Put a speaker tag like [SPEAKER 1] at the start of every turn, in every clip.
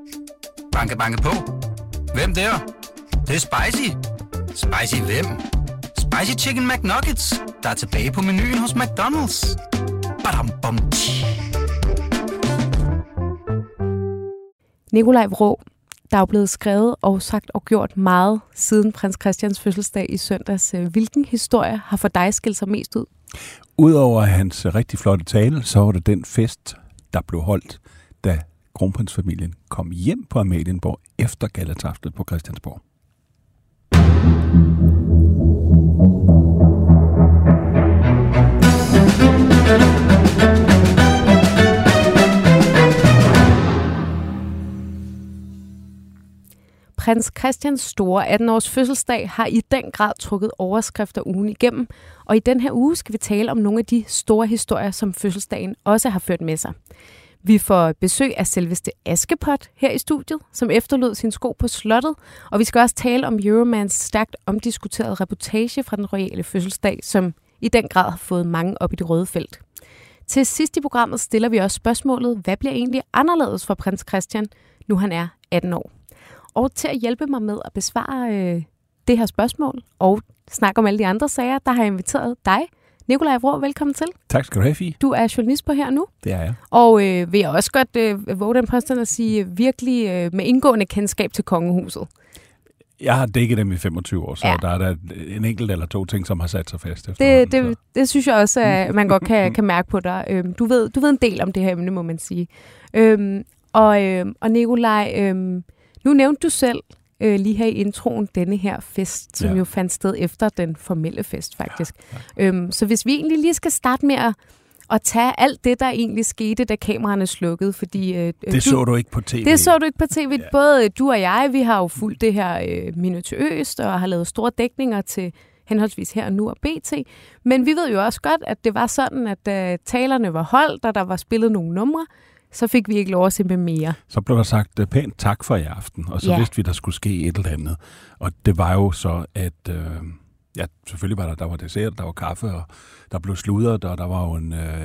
[SPEAKER 1] Banke, banke på. Hvem der? Det er spicy. Spicy hvem? Spicy Chicken McNuggets, der er tilbage på menuen hos McDonald's. Badum, bom,
[SPEAKER 2] Nikolaj Vraa, der er jo blevet skrevet og sagt og gjort meget siden prins Christians fødselsdag i søndags. Hvilken historie har for dig skilt sig mest ud?
[SPEAKER 3] Udover hans rigtig flotte tale, så var det den fest, der blev holdt, da kronprinsfamilien kom hjem på Amalienborg efter gallataftet på Christiansborg.
[SPEAKER 2] Prins Christians store 18-års fødselsdag har i den grad trukket overskrifter ugen igennem, og i den her uge skal vi tale om nogle af de store historier, som fødselsdagen også har ført med sig. Vi får besøg af selveste Askepot her i studiet, som efterlod sin sko på slottet, og vi skal også tale om Euromans stærkt omdiskuterede reportage fra den royale fødselsdag, som i den grad har fået mange op i det røde felt. Til sidst i programmet stiller vi også spørgsmålet, hvad bliver egentlig anderledes for prins Christian, nu han er 18 år? Og til at hjælpe mig med at besvare det her spørgsmål og snakke om alle de andre sager, der har jeg inviteret dig, Nikolaj Vraa. Velkommen til.
[SPEAKER 3] Tak skal du have, Fie.
[SPEAKER 2] Du er journalist på Her Nu.
[SPEAKER 3] Det er jeg.
[SPEAKER 2] Og vil jeg også godt våge den påstand at sige virkelig med indgående kendskab til kongehuset.
[SPEAKER 3] Jeg har dækket dem i 25 år, så ja. Der er der en enkelt eller to ting, som har sat sig fast.
[SPEAKER 2] Det synes jeg også, at man godt kan mærke på dig. Du ved en del om det her emne, må man sige. Og Nikolaj, nu nævnte du selv lige her i introen denne her fest, som jo fandt sted efter den formelle fest, faktisk. Ja. Så hvis vi egentlig lige skal starte med at tage alt det, der egentlig skete, da kameraerne slukkede, fordi...
[SPEAKER 3] så du ikke på tv.
[SPEAKER 2] Det så du ikke på tv. Ja. Både du og jeg, vi har jo fulgt det her minutiøst, og har lavet store dækninger til henholdsvis Her Nu og BT. Men vi ved jo også godt, at det var sådan, at talerne var holdt, og der var spillet nogle numre, så fik vi ikke lov at se med mere.
[SPEAKER 3] Så blev der sagt pænt tak for i aften, og så vidste vi, der skulle ske et eller andet. Og det var jo så, at selvfølgelig var der var dessert, der var kaffe, og der blev sludret, og der var jo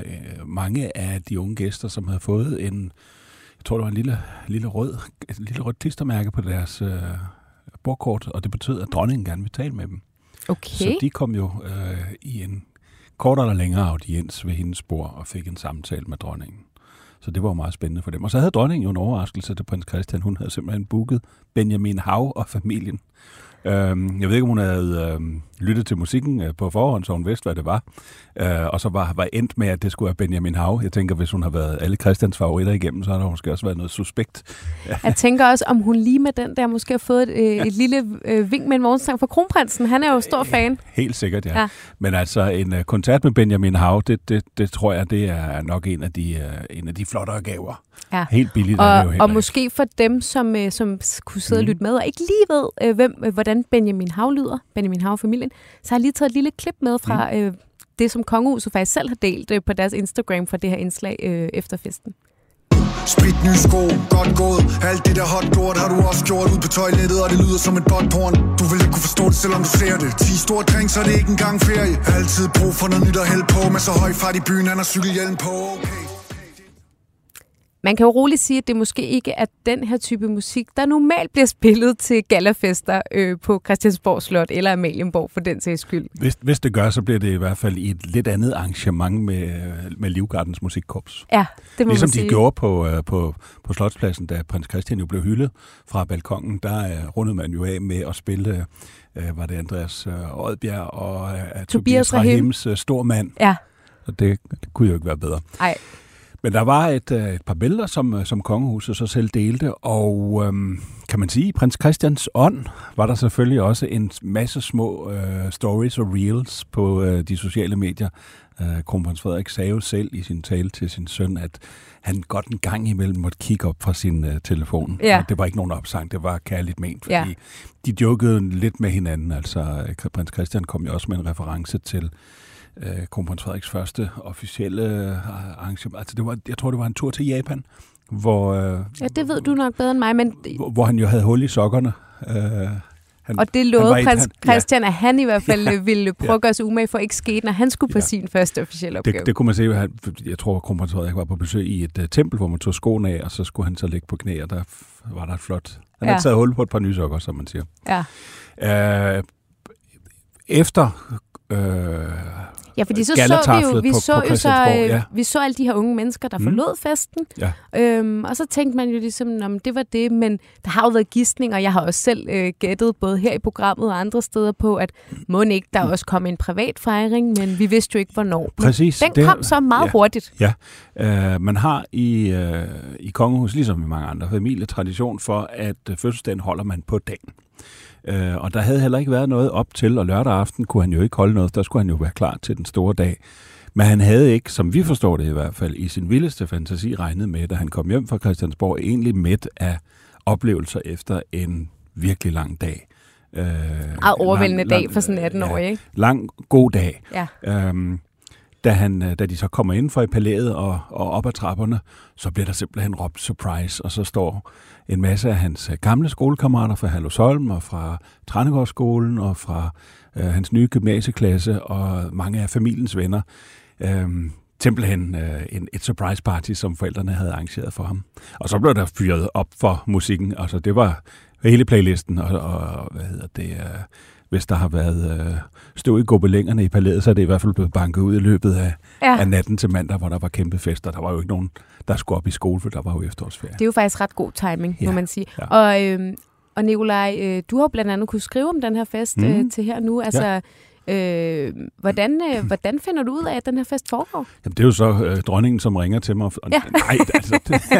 [SPEAKER 3] mange af de unge gæster, som havde fået jeg tror, det var et lille rødt klistermærke på deres bordkort, og det betød, at dronningen gerne ville tale med dem.
[SPEAKER 2] Okay.
[SPEAKER 3] Så de kom jo i en kortere eller længere audiens ved hendes bord og fik en samtale med dronningen. Så det var jo meget spændende for dem. Og så havde dronningen jo en overraskelse til prins Christian. Hun havde simpelthen booket Benjamin Hav og familien. Jeg ved ikke, om hun havde lyttet til musikken på forhånd, så hun vidste, hvad det var. Og så var endt med, at det skulle være Benjamin Hav. Jeg tænker, hvis hun har været alle Christians favoritter igennem, så har der måske også været noget suspekt.
[SPEAKER 2] Jeg tænker også, om hun lige med den der måske har fået et lille vink med en morgensang fra kronprinsen. Han er jo stor fan.
[SPEAKER 3] Helt sikkert, ja. Men altså, en koncert med Benjamin Hav, det tror jeg, det er nok en af de flottere gaver. Ja. Helt billigt.
[SPEAKER 2] Og måske for dem, som kunne sidde og lytte med, og ikke lige ved, hvordan Benjamin Hav lyder, Benjamin Hav-familien, så har jeg lige taget et lille klip med fra det, som kongehuset faktisk selv har delt på deres Instagram fra det her indslag efter festen.
[SPEAKER 4] Sprit ny sko, godt gået. Alt det der hot gjort har du også gjort ud på toilettet, og det lyder som et botporn. Du vil ikke kunne forstå det, selvom du ser det. 10 store drinks, så er det ikke engang ferie. Altid brug for noget nyt at hælde på, med så høj fart i byen, han har cykelhjelm på. Okay.
[SPEAKER 2] Man kan jo roligt sige, at det måske ikke er den her type musik, der normalt bliver spillet til gallafester på Christiansborg Slot eller Amalienborg for den sags skyld.
[SPEAKER 3] Hvis det gør, så bliver det i hvert fald i et lidt andet arrangement med Livgardens musikkorps.
[SPEAKER 2] Ja, det må
[SPEAKER 3] ligesom
[SPEAKER 2] man sige.
[SPEAKER 3] De gjorde på Slotspladsen, da prins Christian jo blev hyldet fra balkongen, der rundede man jo af med at spille, var det Andreas Odbjerg og Tobias Rahims stormand.
[SPEAKER 2] Ja.
[SPEAKER 3] Og det kunne jo ikke være bedre.
[SPEAKER 2] Nej.
[SPEAKER 3] Men der var et par billeder, som kongehuset så selv delte, og kan man sige, i prins Christians ånd var der selvfølgelig også en masse små stories og reels på de sociale medier. Kronprins Frederik sagde jo selv i sin tale til sin søn, at han godt en gang imellem måtte kigge op fra sin telefon.
[SPEAKER 2] Ja.
[SPEAKER 3] Og det var ikke nogen opsang, det var kærligt ment, fordi de jokede lidt med hinanden. Altså, prins Christian kom jo også med en reference til kronprins Frederiks første officielle arrangement. Altså jeg tror, det var en tur til Japan, hvor...
[SPEAKER 2] ja, det ved du nok bedre end mig, men...
[SPEAKER 3] Hvor han jo havde hul i sokkerne.
[SPEAKER 2] Og det lovede prins Christian, at han i hvert fald ville prøve at gøre sig umage for ikke skete, når han skulle på sin første officielle opgave.
[SPEAKER 3] Det kunne man se. Jeg tror, at kronprins Frederik var på besøg i et tempel, hvor man tog skoene af, og så skulle han så ligge på knæ, og der var der et flot... Han havde taget hul på et par nye sokker, som man siger.
[SPEAKER 2] Ja.
[SPEAKER 3] Efter...
[SPEAKER 2] Ja, fordi så vi så alle de her unge mennesker, der forlod festen, og så tænkte man jo ligesom, om det var det, men der har jo været gidsning, og jeg har også selv gættet, både her i programmet og andre steder på, at må ikke der også kom en privat fejring, men vi vidste jo ikke, hvornår.
[SPEAKER 3] Præcis.
[SPEAKER 2] Den kom så meget hurtigt.
[SPEAKER 3] Ja, man har i kongehus, ligesom i mange andre familier, tradition for, at fødselsdagen holder man på dagen. Og der havde heller ikke været noget op til, og lørdag aften kunne han jo ikke holde noget, der skulle han jo være klar til den store dag. Men han havde ikke, som vi forstår det i hvert fald, i sin vildeste fantasi regnet med, da han kom hjem fra Christiansborg, egentlig mæt af oplevelser efter en virkelig lang dag.
[SPEAKER 2] Overvældende dag for sådan 18-årig, ikke?
[SPEAKER 3] Lang, god dag.
[SPEAKER 2] Ja.
[SPEAKER 3] Da de så kommer ind fra i palæet og op ad trapperne, så bliver der simpelthen råbt surprise, og så står en masse af hans gamle skolekammerater fra Herlufsholm og fra Trænegårdsskolen og fra hans nye gymnasieklasse og mange af familiens venner. Simpelthen et surprise party, som forældrene havde arrangeret for ham. Og så blev der fyret op for musikken. Altså det var hele playlisten, og hvad hedder det... Hvis der har været støv i gobelængerne i palæet, så er det i hvert fald blevet banket ud i løbet af natten til mandag, hvor der var kæmpe fester. Der var jo ikke nogen, der skulle op i skole, for der var jo efterårsferie.
[SPEAKER 2] Det er jo faktisk ret god timing, må man sige. Ja. Og Nikolaj, du har blandt andet kunne skrive om den her fest til her nu. Altså, hvordan finder du ud af, at den her fest foregår?
[SPEAKER 3] Jamen, det er jo så dronningen, som ringer til mig. Nej, altså...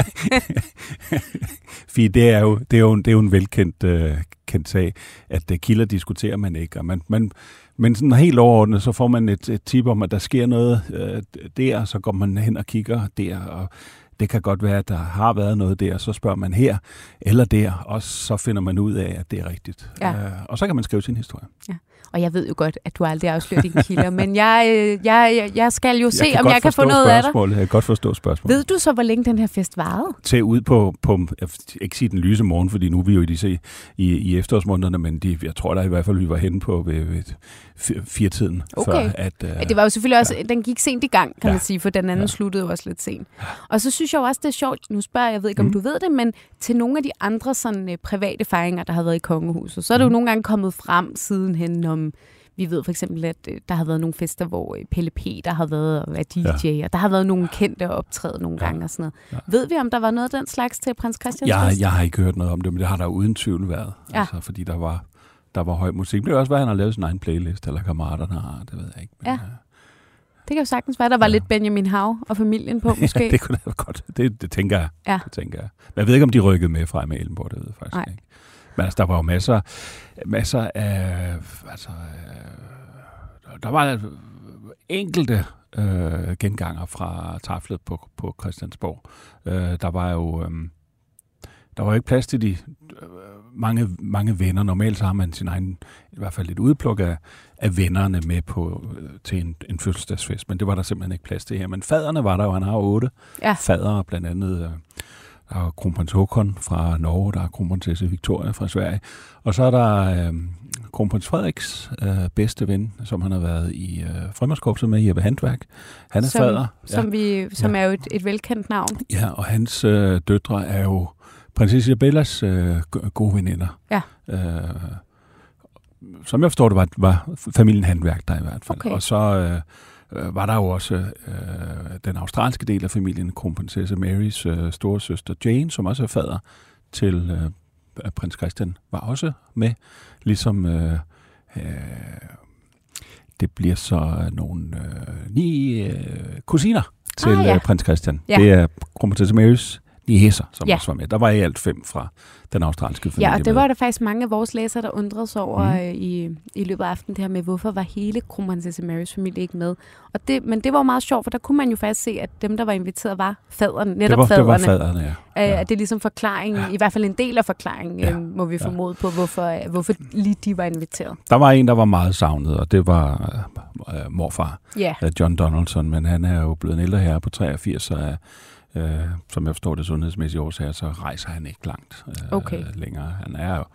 [SPEAKER 3] Fordi det er jo en velkendt sag, at kilder diskuterer man ikke. Og men sådan helt overordnet, så får man et tip om, at der sker noget der, så går man hen og kigger der, og det kan godt være, at der har været noget der, så spørger man her eller der, og så finder man ud af, at det er rigtigt. Ja. Og så kan man skrive sin historie. Ja.
[SPEAKER 2] Og jeg ved jo godt, at du aldrig afslører dine kilder, men jeg skal jo se, om jeg kan få noget af dig.
[SPEAKER 3] Jeg kan godt forstå spørgsmålet.
[SPEAKER 2] Ved du så, hvor længe den her fest varede?
[SPEAKER 3] Til ud på jeg ikke sige den lyse morgen, fordi nu er vi jo i efterårsmånederne, men jeg tror da i hvert fald, vi var henne på ved 4-tiden.
[SPEAKER 2] Okay. Det var jo selvfølgelig også, den gik sent i gang, kan man sige, for den anden sluttede jo også lidt sent. Og så synes jeg jo også, det er sjovt, nu spørger jeg ved ikke, om du ved det, men til nogle af de andre sådan private fejringer, der har været i kongehuset, så er det jo nogle gange kommet frem sidenhen om, vi ved for eksempel, at der har været nogle fester, hvor Pelle P. der har været og været DJ, og der har været nogle kendte optræde nogle gange og sådan noget. Ja. Ved vi, om der var noget af den slags til prins Christians fest? Jeg
[SPEAKER 3] har ikke hørt noget om det, men det har der uden tvivl været. Ja. Altså, fordi der var høj musik. Det kan også være, at han har lavet sin egen playlist, eller kammeraterne har, det ved jeg ikke. Men,
[SPEAKER 2] det kan jo sagtens være, der var lidt Benjamin Hav og familien på, måske.
[SPEAKER 3] Ja, det kunne det være godt. Det tænker jeg. Ja. Det tænker jeg. Men jeg ved ikke, om de rykkede med fra Amalienborg, det ved jeg faktisk ikke. Men altså, der var jo masser af... Altså, der var enkelte genganger fra taflet på Christiansborg. Der var jo ikke plads til de mange venner. Normalt så har man sin egen, i hvert fald et udpluk af vennerne med til en fødselsdagsfest, men det var der simpelthen ikke plads til her. Men faderne var der jo, han har 8 fadere, blandt andet... Der er kronprins Håkon fra Norge, der er kronprinsesse Victoria fra Sverige. Og så er der kronprins Frederiks bedste ven, som han har været i frømandskorpset med, Jeppe Handværk. Han er fader.
[SPEAKER 2] Som er jo et velkendt navn.
[SPEAKER 3] Ja, og hans døtre er jo prinsesse Isabellas gode veninder. Ja. Som jeg forstår det, var familien Handværk der i hvert fald. Okay. Og så... var der jo også den australske del af familien, kronprinsesse Marys store søster Jane, som også er fader til prins Christian, var også med. Ligesom det bliver så nogle 9 kusiner til prins Christian. Ja. Det er kronprinsesse Marys niecer, som også var med. Der var i alt 5 fra den australske familie.
[SPEAKER 2] Ja, og det var der faktisk mange af vores læsere, der undrede sig over i løbet af aftenen, det her med, hvorfor var hele kronprinsesse Marys familie ikke med. Men det var jo meget sjovt, for der kunne man jo faktisk se, at dem, der var inviteret, var faderne. Netop faderne. Det var faderne, ja. Det er ligesom forklaringen, i hvert fald en del af forklaringen, må vi formode på, hvorfor lige de var inviteret. Der var en, der var meget savnet, og det var morfar, John Donaldson, men han er jo blevet en ældre herre på 83, og som jeg forstår det sundhedsmæssige årsager, så rejser han ikke langt længere. Han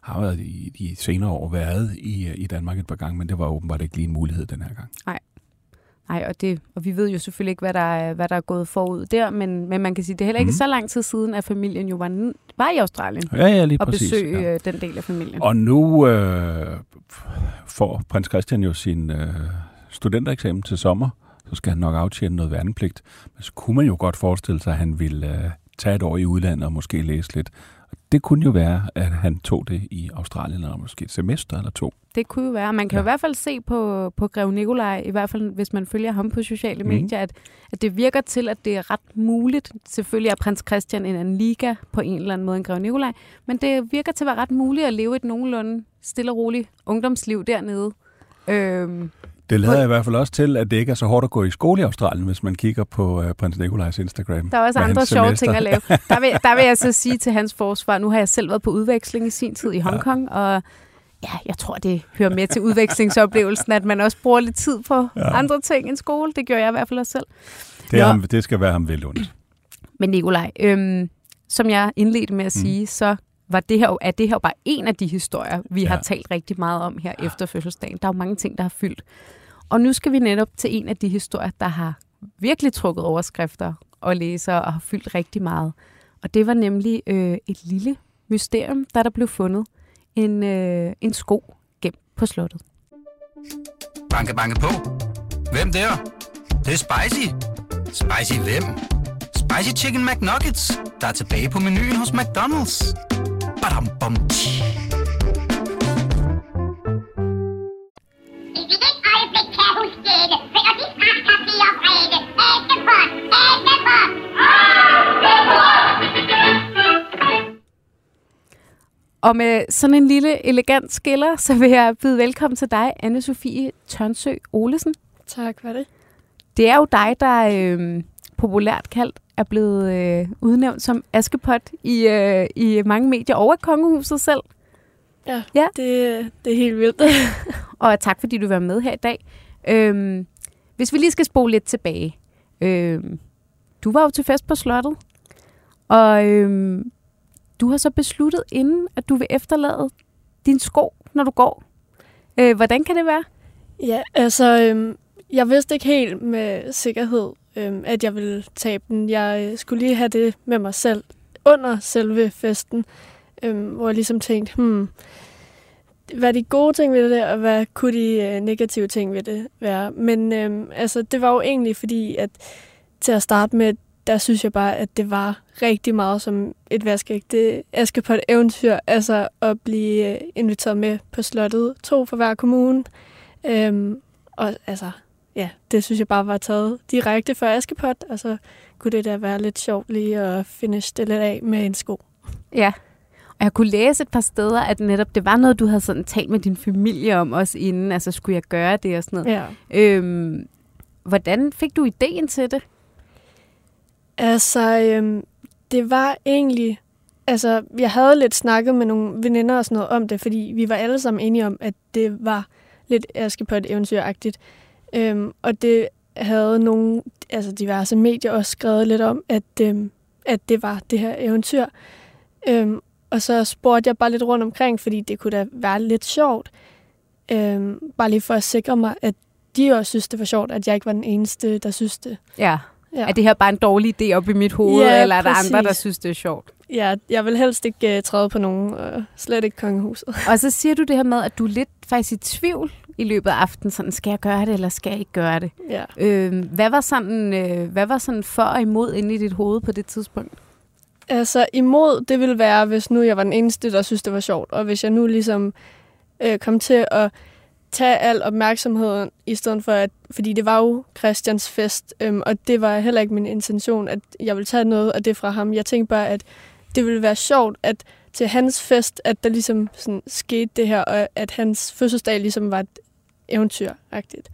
[SPEAKER 3] har været i de senere år været i Danmark et par gange, men det var åbenbart ikke lige en mulighed den her gang.
[SPEAKER 2] Nej, og vi ved jo selvfølgelig ikke, hvad der er gået forud der, men man kan sige, det er heller ikke så lang tid siden, at familien jo var i Australien
[SPEAKER 3] lige
[SPEAKER 2] og
[SPEAKER 3] præcis,
[SPEAKER 2] besøge den del af familien.
[SPEAKER 3] Og nu får prins Christian jo sin studentereksamen til sommer, så skal han nok aftjene noget værnepligt. Men så kunne man jo godt forestille sig, at han ville tage et år i udlandet og måske læse lidt. Det kunne jo være, at han tog det i Australien, eller måske et semester eller 2.
[SPEAKER 2] Det kunne jo være. Man kan jo i hvert fald se på Grev Nikolaj, i hvert fald hvis man følger ham på sociale medier, at det virker til, at det er ret muligt. Selvfølgelig er prins Christian en anden liga på en eller anden måde end Grev Nikolaj, men det virker til at være ret muligt at leve et nogenlunde stille og roligt ungdomsliv dernede.
[SPEAKER 3] Det lader i hvert fald også til, at det ikke er så hårdt at gå i skole i Australien, hvis man kigger på prins Nikolajs Instagram.
[SPEAKER 2] Der er også andre sjove ting at lave. Der vil jeg så sige til hans forsvar, nu har jeg selv været på udveksling i sin tid i Hongkong, og ja, jeg tror, det hører med til udvekslingsoplevelsen, at man også bruger lidt tid på andre ting end skole. Det gør jeg i hvert fald også selv.
[SPEAKER 3] Det skal være ham vel ondt.
[SPEAKER 2] Men Nikolaj, som jeg indledte med at sige, så er det her jo bare en af de historier, vi har talt rigtig meget om her efter fødselsdagen. Der er jo mange ting, der har fyldt. Og nu skal vi netop til en af de historier, der har virkelig trukket overskrifter og læsere og har fyldt rigtig meget. Og det var nemlig et lille mysterium, der blev fundet en sko gemt på slottet.
[SPEAKER 1] Banke, banke på. Hvem der? Det er spicy. Spicy hvem? Spicy Chicken McNuggets, der er tilbage på menuen hos McDonald's. Badum, bom, tji.
[SPEAKER 2] Og med sådan en lille elegant skiller, så vil jeg byde velkommen til dig, Anne-Sophie Tørnsø Olesen.
[SPEAKER 5] Tak for det.
[SPEAKER 2] Det er jo dig, der populært kaldt er blevet udnævnt som Askepot i mange medier og i kongehuset selv.
[SPEAKER 5] Ja. Det er helt vildt.
[SPEAKER 2] Og tak, fordi du var med her i dag. Hvis vi lige skal spole lidt tilbage. Du var jo til fest på slottet, og du har så besluttet inden, at du vil efterlade din sko, når du går. Hvordan kan det være?
[SPEAKER 5] Ja, altså, jeg vidste ikke helt med sikkerhed, at jeg ville tabe den. Jeg skulle lige have det med mig selv under selve festen, hvor jeg ligesom tænkte, hvad er de gode ting ved det, og hvad kunne de negative ting ved det være? Men altså, det var jo egentlig fordi, at til at starte med, der synes jeg bare, at det var rigtig meget som et vaskeægte Askepot-eventyr, altså at blive inviteret med på slottet, 2 fra hver kommune. Og altså, ja, det synes jeg bare var taget direkte for Askepot, og så kunne det da være lidt sjovt lige at finish det lidt af med en sko.
[SPEAKER 2] Ja, og jeg kunne læse et par steder, at netop det var noget, du havde sådan talt med din familie om også inden, altså skulle jeg gøre det og sådan noget.
[SPEAKER 5] Ja.
[SPEAKER 2] Hvordan fik du ideen til det?
[SPEAKER 5] Altså, det var egentlig... Altså, jeg havde lidt snakket med nogle veninder og sådan noget om det, fordi vi var alle sammen enige om, at det var lidt Askepot-eventyragtigt. Og det havde nogle diverse medier også skrevet lidt om, at det var det her eventyr. Og så spurgte jeg bare lidt rundt omkring, fordi det kunne da være lidt sjovt. Bare lige for at sikre mig, at de også synes, det var sjovt, at jeg ikke var den eneste, der synes det.
[SPEAKER 2] Ja. Er det her bare en dårlig idé op i mit hoved, eller er der andre, der synes, det er sjovt?
[SPEAKER 5] Ja, jeg vil helst ikke træde på nogen, slet ikke kongehuset.
[SPEAKER 2] Og så siger du det her med, at du er lidt faktisk i tvivl i løbet af aftenen, sådan, skal jeg gøre det, eller skal jeg ikke gøre det?
[SPEAKER 5] Ja.
[SPEAKER 2] Hvad var sådan for og imod inde i dit hoved på det tidspunkt?
[SPEAKER 5] Altså imod, det ville være, hvis nu jeg var den eneste, der synes, det var sjovt, og hvis jeg nu ligesom kom til at tage al opmærksomheden, i stedet for fordi det var jo Christians fest, og det var heller ikke min intention, at jeg ville tage noget af det fra ham. Jeg tænkte bare, at det ville være sjovt, at til hans fest, at der ligesom sådan skete det her, og at hans fødselsdag ligesom var et eventyragtigt.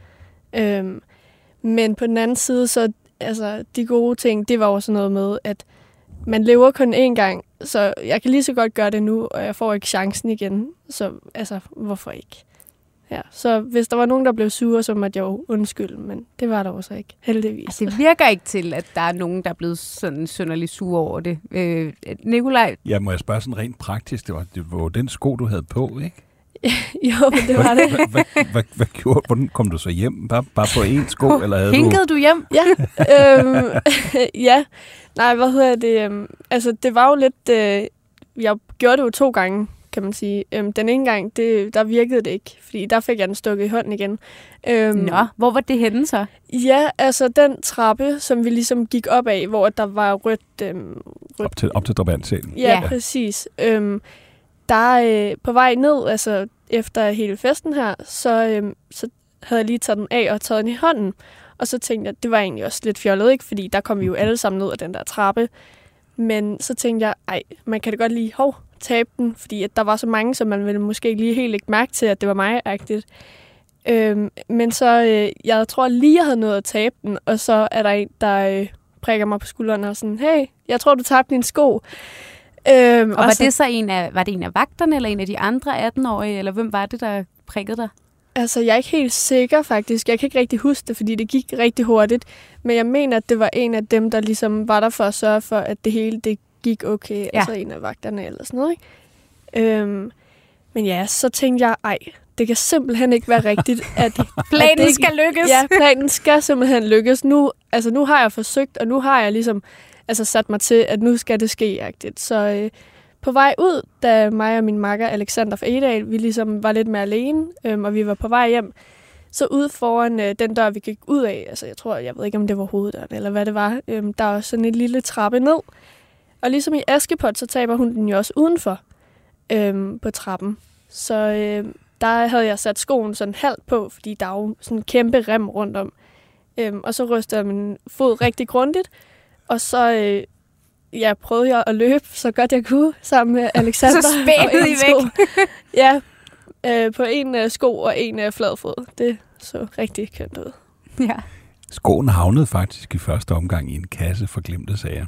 [SPEAKER 5] Men på den anden side, så altså, de gode ting, det var jo sådan noget med, at man lever kun én gang, så jeg kan lige så godt gøre det nu, og jeg får ikke chancen igen. Så altså, hvorfor ikke? Ja, så hvis der var nogen, der blev sure, så måtte jeg jo undskylde, men det var der også ikke, heldigvis.
[SPEAKER 2] Altså, det virker ikke til, at der er nogen, der er blevet sådan synderligt sure over det. Nikolaj?
[SPEAKER 3] Ja, må jeg spørge sådan rent praktisk? Det var den sko, du havde på, ikke?
[SPEAKER 5] Jo, men det var det.
[SPEAKER 3] Hvad gjorde? Hvordan kom du så hjem? Bare på én sko? Eller havde
[SPEAKER 2] Hinkede du hjem?
[SPEAKER 5] Ja. Ja. Nej, hvad hedder det? Altså, det var jo lidt... jeg gjorde det jo 2 gange, kan man sige. Den ene gang, der virkede det ikke, fordi der fik jeg den stukket i hånden igen.
[SPEAKER 2] Nå, hvor var det henne så?
[SPEAKER 5] Ja, altså den trappe, som vi ligesom gik op af, hvor der var rødt...
[SPEAKER 3] Op til drabantsalen.
[SPEAKER 5] Ja, præcis. Der på vej ned, altså efter hele festen her, så havde jeg lige taget den af og taget den i hånden. Og så tænkte jeg, at det var egentlig også lidt fjollet, ikke? Fordi der kom vi jo alle sammen ned ad den der trappe. Men så tænkte jeg, man kan da godt lige tabe den, fordi at der var så mange, som man ville måske lige helt ikke mærke til, at det var mig-agtigt. Men så, jeg tror lige, jeg havde nået at tabe den, og så er der en, der prikker mig på skulderen og sådan, hey, jeg tror, du tabte din sko.
[SPEAKER 2] Og var det så var det en af vagterne, eller en af de andre 18-årige, eller hvem var det, der prikkede dig?
[SPEAKER 5] Altså, jeg er ikke helt sikker, faktisk. Jeg kan ikke rigtig huske det, fordi det gik rigtig hurtigt. Men jeg mener, at det var en af dem, der ligesom var der for at sørge for, at det hele det gik okay. Ja. Altså en af vagterne eller sådan noget, ikke? Men ja, så tænkte jeg, det kan simpelthen ikke være rigtigt, at
[SPEAKER 2] planen skal lykkes.
[SPEAKER 5] Ja, planen skal simpelthen lykkes. Nu har jeg forsøgt, og nu har jeg ligesom sat mig til, at nu skal det ske-agtigt. Så på vej ud, da mig og min makker Alexander fra Edal, vi ligesom var lidt mere alene, og vi var på vej hjem, så ude foran den dør, vi gik ud af, altså jeg ved ikke, om det var hoveddøren eller hvad det var, der var sådan en lille trappe ned. Og ligesom i Askepot, så taber hun den jo også udenfor på trappen. Så der havde jeg sat skoen sådan halvt på, fordi der er jo sådan en kæmpe rem rundt om. Og så rystede jeg min fod rigtig grundigt, og så prøvede jeg at løbe så godt jeg kunne sammen med Alexander.
[SPEAKER 2] Så spændede I væk.
[SPEAKER 5] Ja, på en sko og en flad fod. Det så rigtig kønt ud.
[SPEAKER 2] Ja.
[SPEAKER 3] Skoen havnede faktisk i første omgang i en kasse for glemte sager.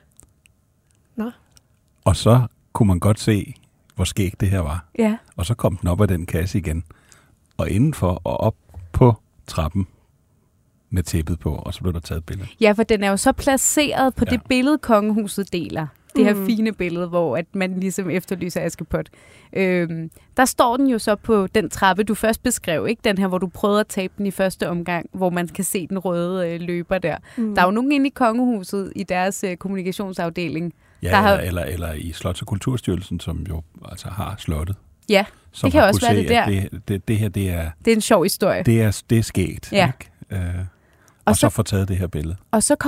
[SPEAKER 5] Nå.
[SPEAKER 3] Og så kunne man godt se, hvor skægt det her var.
[SPEAKER 2] Ja.
[SPEAKER 3] Og så kom den op af den kasse igen. Og indenfor og op på trappen med tæppet på, og så blev der taget et billede.
[SPEAKER 2] Ja, for den er jo så placeret på det billede, kongehuset deler. Det her fine billede, hvor at man ligesom efterlyser Askepot. Der står den jo så på den trappe, du først beskrev, ikke? Den her, hvor du prøvede at tabe den i første omgang, hvor man kan se den røde løber der. Der er jo nogen inde i kongehuset, i deres kommunikationsafdeling.
[SPEAKER 3] Ja, eller i Slots- og Kulturstyrelsen, som jo altså har slottet.
[SPEAKER 2] Ja, det kan også være det der.
[SPEAKER 3] Det her, det er
[SPEAKER 2] en sjov historie.
[SPEAKER 3] Det er skægt,
[SPEAKER 2] ja.
[SPEAKER 3] Ikke? Og så får taget det her billede.
[SPEAKER 2] Og så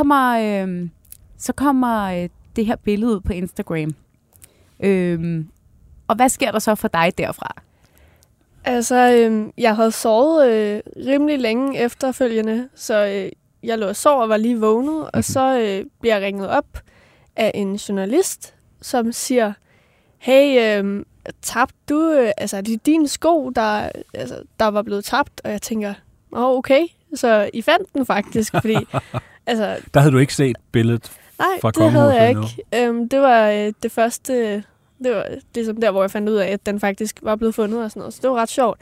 [SPEAKER 2] kommer det her billede ud på Instagram. Og hvad sker der så for dig derfra?
[SPEAKER 5] Altså, jeg havde sovet rimelig længe efterfølgende, så jeg lå og sov og var lige vågnet, og så bliver jeg ringet op af en journalist, som siger, hey, tabte du, altså det er dine sko, der var blevet tabt, og jeg tænker, okay, så I fandt den faktisk, fordi altså... Der
[SPEAKER 3] havde du ikke set billedet fra kongehuset?
[SPEAKER 5] Nej, det havde jeg ikke. Det var det første, det var ligesom der, hvor jeg fandt ud af, at den faktisk var blevet fundet og sådan noget, så det var ret sjovt.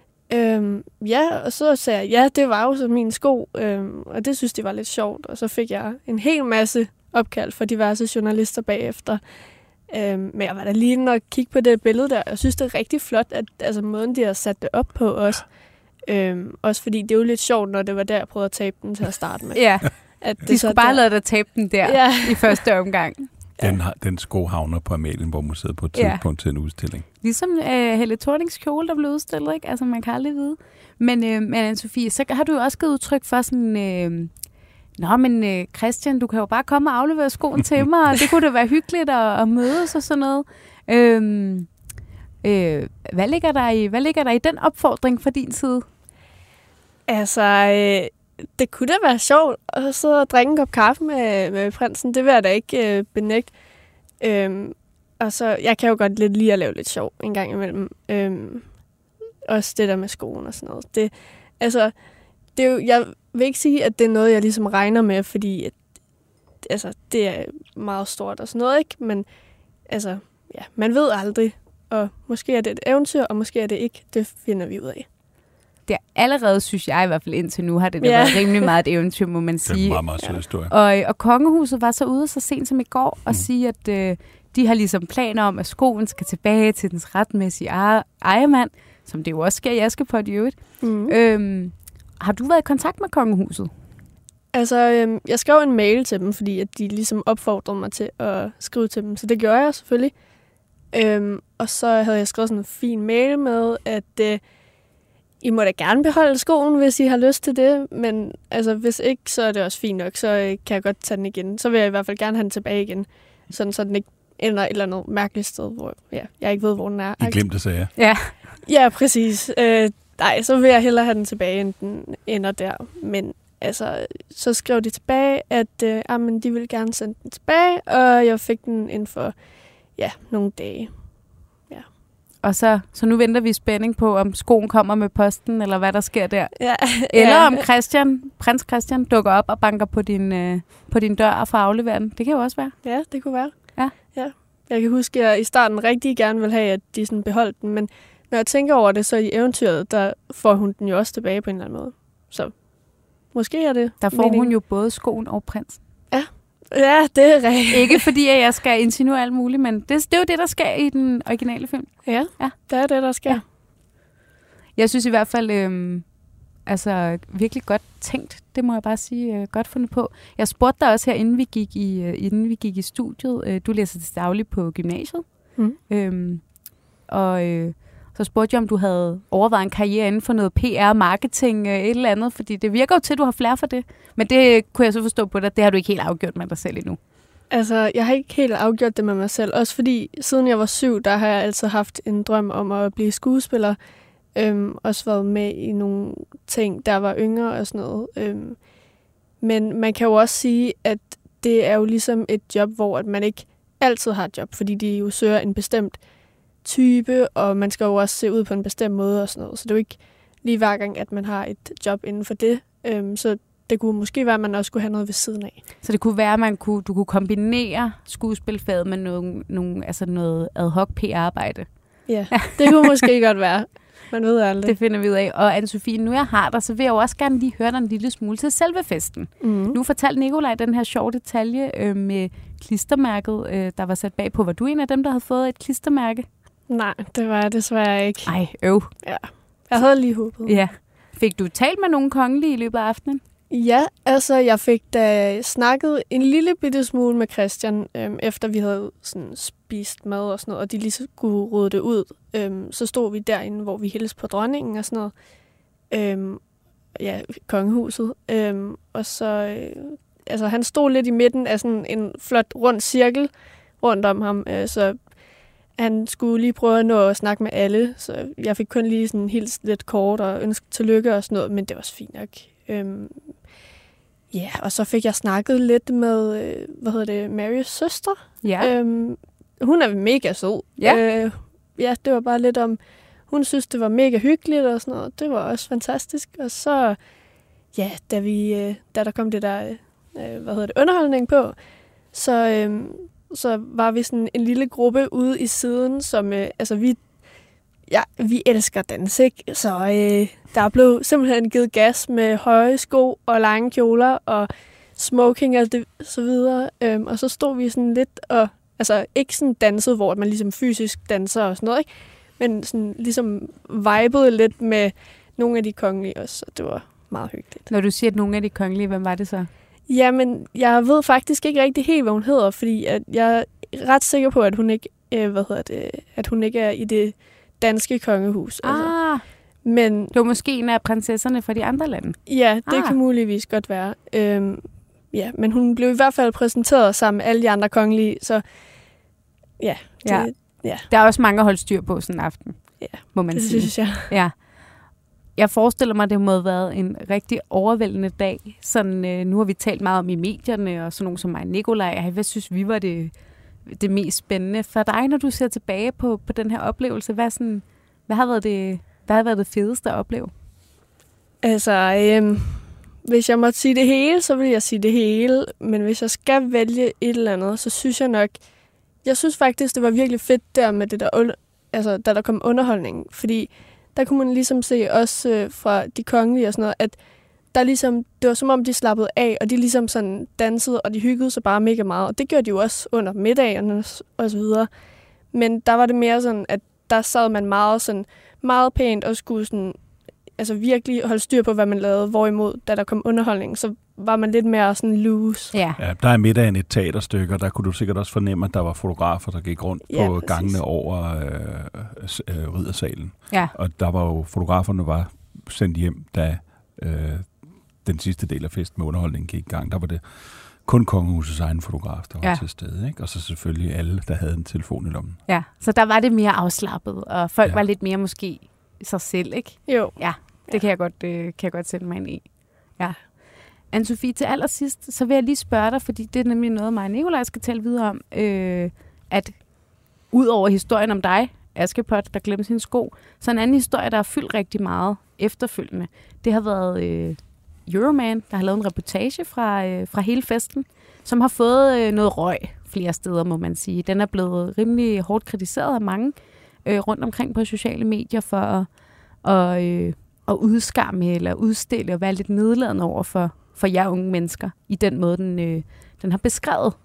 [SPEAKER 5] Og så sagde jeg, ja, det var jo så min sko, og det synes de var lidt sjovt, og så fik jeg en hel masse opkald fra diverse journalister bagefter. Men jeg var da lige inde og kigge på det billede der, og jeg synes, det er rigtig flot, at altså, måden, de har sat det op på også. Også fordi det er jo lidt sjovt, når det var der, jeg prøvede at tabe den til at starte med.
[SPEAKER 2] Ja, at de skulle bare lade dig tabe den der i første omgang.
[SPEAKER 3] Den sko havner på Amalienborg-museet på et tidspunkt til en udstilling.
[SPEAKER 2] Ligesom Helle Thornings kjole, der blev udstillet, ikke? Altså, man kan aldrig vide. Men Anne-Sophie, så har du jo også givet udtryk for sådan... Christian, du kan jo bare komme og aflevere skoen til mig, og det kunne da være hyggeligt at mødes og sådan noget. Hvad ligger der i den opfordring fra din side?
[SPEAKER 5] Altså, det kunne da være sjovt at sidde og drikke en kop kaffe med prinsen. Det vil jeg da ikke benægte. Og så, jeg kan jo godt lidt lide at lave lidt sjov en gang imellem. Også det der med skoen og sådan noget. Det er jo, jeg vil ikke sige, at det er noget, jeg ligesom regner med, fordi det er meget stort og sådan noget, ikke? Men man ved aldrig. Og måske er det et eventyr, og måske er det ikke. Det finder vi ud af.
[SPEAKER 2] det er allerede, synes jeg i hvert fald indtil nu, har det været rimelig meget et eventyr, må man sige.
[SPEAKER 3] Det er en meget, meget sød historie.
[SPEAKER 2] Og kongehuset var så ude så sent som i går og sige, at de har ligesom planer om, at skoen skal tilbage til dens retmæssige ejermand, som det jo også sker i Askepot i øvrigt. Har du været i kontakt med kongehuset?
[SPEAKER 5] Altså, jeg skrev en mail til dem, fordi at de ligesom opfordrede mig til at skrive til dem. Så det gjorde jeg selvfølgelig. Og så havde jeg skrevet sådan en fin mail med, at I må da gerne beholde skoen, hvis I har lyst til det. Men altså, hvis ikke, så er det også fint nok. Så kan jeg godt tage den igen. Så vil jeg i hvert fald gerne have den tilbage igen. Sådan, så den ikke ender et eller andet mærkeligt sted, hvor jeg ikke ved, hvor den er.
[SPEAKER 3] I glemte, sagde jeg.
[SPEAKER 2] Ja.
[SPEAKER 5] Ja, præcis. Nej, så vil jeg hellere have den tilbage, end den ender der. Men altså, så skrev de tilbage, at de ville gerne sende den tilbage, og jeg fik den inden for nogle dage. Ja.
[SPEAKER 2] Og så nu venter vi i spænding på, om skoen kommer med posten, eller hvad der sker der.
[SPEAKER 5] Ja.
[SPEAKER 2] Eller om prins Christian dukker op og banker på din dør og får afleveret den. Det kan jo også være.
[SPEAKER 5] Ja, det kunne være.
[SPEAKER 2] Ja.
[SPEAKER 5] Jeg kan huske, at jeg i starten rigtig gerne ville have, at de sådan beholdt den, men når jeg tænker over det, så i eventyret, der får hun den jo også tilbage på en eller anden måde. Så måske er det
[SPEAKER 2] der får hun jo både skoen og prinsen.
[SPEAKER 5] Ja, det er rigtigt.
[SPEAKER 2] Ikke fordi, at jeg skal insinuere alt muligt, men det er jo det, der sker i den originale film.
[SPEAKER 5] Ja, det er det, der sker. Ja.
[SPEAKER 2] Jeg synes i hvert fald, virkelig godt tænkt. Det må jeg bare sige, godt fundet på. Jeg spurgte dig også her, inden vi gik i studiet. Du læser til daglig på gymnasiet. Så spurgte jeg, om du havde overvejet en karriere inden for noget PR, marketing, et eller andet, fordi det virker jo til, at du har flere for det. Men det kunne jeg så forstå på dig, det har du ikke helt afgjort med dig selv endnu. Altså,
[SPEAKER 5] jeg har ikke helt afgjort det med mig selv. Også fordi, siden jeg var 7, der har jeg altid haft en drøm om at blive skuespiller. Også været med i nogle ting, der var yngre og sådan noget. Men man kan jo også sige, at det er jo ligesom et job, hvor at man ikke altid har et job, fordi de jo søger en bestemt type, og man skal jo også se ud på en bestemt måde og sådan noget. Så det er jo ikke lige hver gang, at man har et job inden for det. Så det kunne måske være, at man også skulle have noget ved siden af.
[SPEAKER 2] Så det kunne være, at du kunne kombinere skuespilfaget med noget ad hoc PR-arbejde?
[SPEAKER 5] Ja, det kunne måske godt være. Man ved aldrig.
[SPEAKER 2] Det finder vi ud af. Og Anne-Sophie, nu jeg har dig, så vil jeg jo også gerne lige høre dig en lille smule til selve festen. Nu fortalte Nikolaj den her sjove detalje med klistermærket, der var sat bag på. Var du en af dem, der havde fået et klistermærke?
[SPEAKER 5] Nej, det var jeg desværre ikke.
[SPEAKER 2] Ej, øv.
[SPEAKER 5] Ja, jeg havde lige håbet.
[SPEAKER 2] Ja. Fik du talt med nogle kongelige i løbet af aftenen?
[SPEAKER 5] Ja, altså jeg fik da snakket en lille bitte smule med Christian, efter vi havde sådan spist mad og sådan noget, og de lige skulle rydde det ud. Så stod vi derinde, hvor vi hilste på dronningen og sådan noget. Kongehuset. Og så, han stod lidt i midten af sådan en flot rund cirkel rundt om ham, så han skulle lige prøve at nå at snakke med alle, så jeg fik kun lige sådan helt lidt kort og ønske tillykke og sådan noget, men det var også fint nok. Og så fik jeg snakket lidt med, Marys søster.
[SPEAKER 2] Ja.
[SPEAKER 5] Hun er mega sød.
[SPEAKER 2] Ja.
[SPEAKER 5] Det var bare lidt om, hun synes, det var mega hyggeligt og sådan noget. Det var også fantastisk. Og så, da der kom det der, underholdning på, så var vi sådan en lille gruppe ude i siden, som, vi elsker dans, ikke? Så der blev simpelthen givet gas med høje sko og lange kjoler og smoking og det, så videre. Og så stod vi sådan lidt og, ikke sådan danset, hvor man ligesom fysisk danser og sådan noget, ikke? Men sådan ligesom vibede lidt med nogle af de kongelige også, så det var meget hyggeligt.
[SPEAKER 2] Når du siger, at nogle af de kongelige, hvem var det så?
[SPEAKER 5] Jamen, jeg ved faktisk ikke rigtig helt, hvad hun hedder, fordi at jeg er ret sikker på, at hun ikke, at hun ikke er i det danske kongehus. Men
[SPEAKER 2] det var måske en af prinsesserne fra de andre lande.
[SPEAKER 5] Ja, det kan muligvis godt være. Men hun blev i hvert fald præsenteret sammen med alle de andre kongelige, så ja.
[SPEAKER 2] Der er også mange at holde styr på sådan en aften, må man sige.
[SPEAKER 5] Det synes jeg.
[SPEAKER 2] Ja. Jeg forestiller mig, at det må have været en rigtig overvældende dag. Sådan, nu har vi talt meget om i medierne, og sådan nogen som mig og Nikolaj. Hvad synes vi var det mest spændende for dig, når du ser tilbage på den her oplevelse? Hvad har været det fedeste at opleve?
[SPEAKER 5] Hvis jeg måtte sige det hele, så vil jeg sige det hele. Men hvis jeg skal vælge et eller andet, så synes jeg nok... Jeg synes faktisk, det var virkelig fedt der med det der, da der kom underholdning. Fordi der kunne man ligesom se også fra de kongelige og sådan noget, at der ligesom, det var som om, de slappede af, og de ligesom sådan dansede, og de hyggede sig bare mega meget. Og det gjorde de jo også under middagerne og så videre. Men der var det mere sådan, at der sad man meget pænt og skulle sådan, altså virkelig holde styr på, hvad man lavede. Hvorimod, da der kom underholdning, så var man lidt mere sådan loose.
[SPEAKER 2] Ja.
[SPEAKER 3] Ja, der er middagen et teaterstykke, og der kunne du sikkert også fornemme, at der var fotografer, der gik rundt på gangene over riddersalen.
[SPEAKER 2] Ja.
[SPEAKER 3] Og der var jo, fotograferne var sendt hjem, da den sidste del af festen med underholdningen gik i gang. Der var det kun kongehusets egen fotograf, der var til stede, ikke? Og så selvfølgelig alle, der havde en telefon i lommen.
[SPEAKER 2] Ja, så der var det mere afslappet, og folk var lidt mere måske sig selv, ikke?
[SPEAKER 5] Jo.
[SPEAKER 2] Ja, det kan jeg godt sætte mig ind i. Ja. Anne-Sophie, til allersidst, så vil jeg lige spørge dig, fordi det er nemlig noget, mig og Nikolaj skal tale videre om, at ud over historien om dig, Askepot, der glemte sine sko, så en anden historie, der har fyldt rigtig meget efterfølgende, det har været Euroman, der har lavet en reportage fra hele festen, som har fået noget røg flere steder, må man sige. Den er blevet rimelig hårdt kritiseret af mange rundt omkring på sociale medier for at udskamme eller udstille og være lidt nedladende over for jer unge mennesker i den måde, den har beskrevet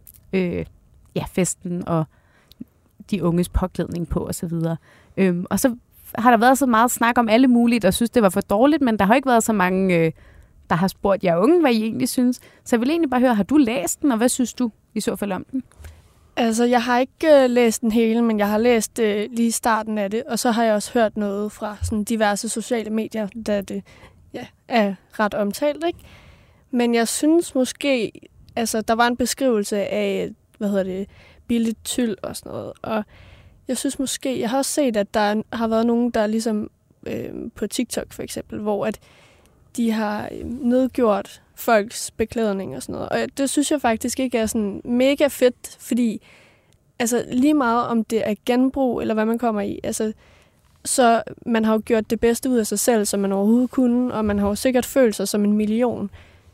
[SPEAKER 2] festen og de unges påklædning på osv. Og så har der været så meget snak om alle mulige, der synes, det var for dårligt, men der har ikke været så mange, der har spurgt jer unge, hvad I egentlig synes. Så jeg vil egentlig bare høre, har du læst den, og hvad synes du i så fald om den?
[SPEAKER 5] Altså, jeg har ikke læst den hele, men jeg har læst lige starten af det, og så har jeg også hørt noget fra sådan diverse sociale medier, da det er ret omtalt, ikke? Men jeg synes måske, altså, der var en beskrivelse af, billigt tyld og sådan noget, og jeg synes måske, jeg har også set, at der har været nogen, der ligesom på TikTok for eksempel, hvor at de har nedgjort folks beklædning og sådan noget. Og det synes jeg faktisk ikke er sådan mega fedt, fordi altså lige meget om det er genbrug eller hvad man kommer i, altså så man har jo gjort det bedste ud af sig selv, som man overhovedet kunne, og man har jo sikkert følt sig som en million.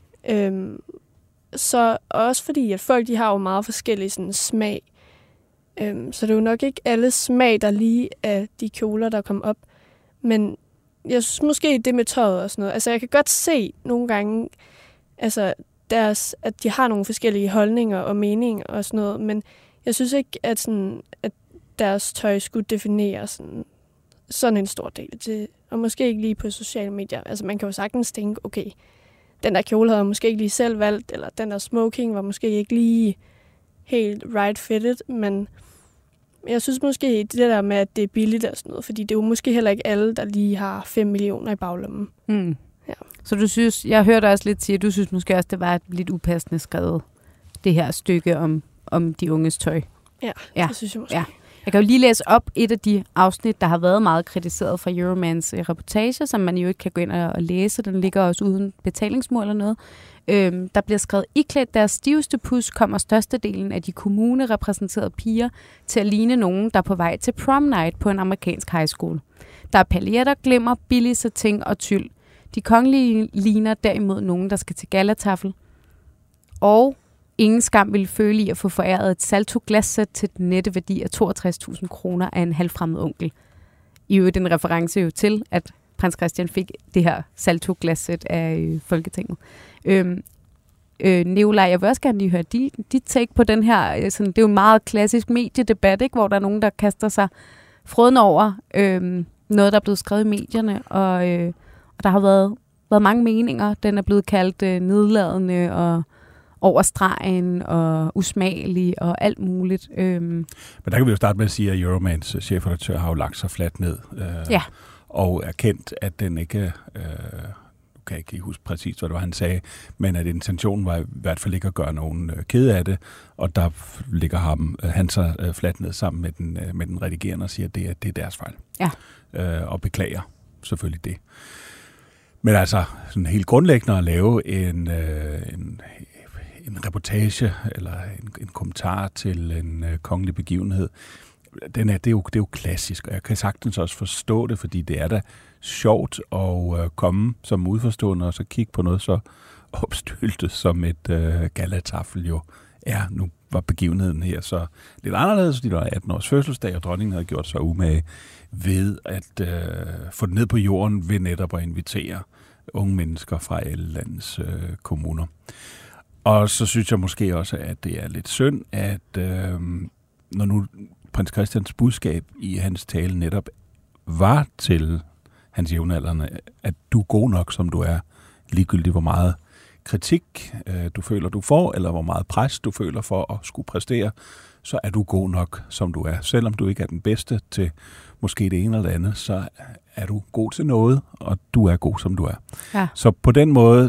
[SPEAKER 5] Så også fordi, at folk de har jo meget forskellige sådan, smag. Så det er jo nok ikke alle smag, der lige af de kjoler, der kom op. Men jeg synes måske, det med tøjet og sådan noget. Altså, jeg kan godt se nogle gange, altså, at de har nogle forskellige holdninger og meninger og sådan noget, men jeg synes ikke, at deres tøj skulle definere sådan en stor del til, og måske ikke lige på sociale medier. Altså, man kan jo sagtens tænke, okay, den der kjole havde jeg måske ikke lige selv valgt, eller den der smoking var måske ikke lige helt right fitted, men jeg synes måske det der med, at det er billigt og sådan noget, fordi det er jo måske heller ikke alle, der lige har 5 millioner i baglommen.
[SPEAKER 2] Mm. Ja. Så du synes, jeg hørte også lidt sige, at du synes måske også, det var et lidt upassende skrevet, det her stykke om de unges tøj.
[SPEAKER 5] Ja, det synes jeg måske.
[SPEAKER 2] Ja. Jeg kan jo lige læse op et af de afsnit, der har været meget kritiseret fra Euromans reportage, som man jo ikke kan gå ind og læse. Den ligger også uden betalingsmur eller noget. Der bliver skrevet, iklædt deres stiveste pus kommer størstedelen af de kommunerepræsenterede piger til at ligne nogen, der er på vej til prom night på en amerikansk high school. Der er paljetter, glimmer, billige satin og tyld. De kongelige ligner derimod nogen, der skal til galatafel. Og ingen skam ville føle i at få foræret et Salto-glassæt til den nette værdi af 62.000 kroner af en halvfremmed onkel. I øvrigt en reference jo til, at prins Christian fik det her Salto-glassæt af Folketinget. Nikolaj, jeg vil også gerne lige høre dit take på den her, sådan, det er jo en meget klassisk mediedebat, ikke? Hvor der er nogen, der kaster sig frådende over noget, der er blevet skrevet i medierne, og der har været mange meninger. Den er blevet kaldt nedladende og over stregen og usmagelig og alt muligt.
[SPEAKER 3] Men der kan vi jo starte med at sige, at Euromans chefredaktør har jo lagt sig fladt ned og erkendt, at den ikke... kan jeg ikke huske præcis, hvad det var, han sagde, men at intentionen var i hvert fald ikke at gøre nogen kede af det, og der ligger han så fladt ned sammen med den redigerende og siger, at det er deres fejl.
[SPEAKER 2] Ja.
[SPEAKER 3] Og beklager selvfølgelig det. Men altså, sådan helt grundlæggende at lave en reportage eller en kommentar til en kongelig begivenhed, det er jo klassisk, og jeg kan sagtens også forstå det, fordi det er da sjovt at komme som udforstående og så kigge på noget så opstyltet som et galatafel jo er. Nu var begivenheden her så lidt anderledes, fordi der var 18 års fødselsdag, og dronningen havde gjort sig umage ved at få det ned på jorden ved netop at invitere unge mennesker fra alle landets kommuner. Og så synes jeg måske også, at det er lidt synd, at når nu prins Christians budskab i hans tale netop var til hans jævnaldrende, at du er god nok, som du er, ligegyldigt hvor meget kritik du føler, du får, eller hvor meget pres du føler for at skulle præstere, så er du god nok, som du er. Selvom du ikke er den bedste til måske det ene eller det andet, så er du god til noget, og du er god, som du er. Ja. Så på den måde,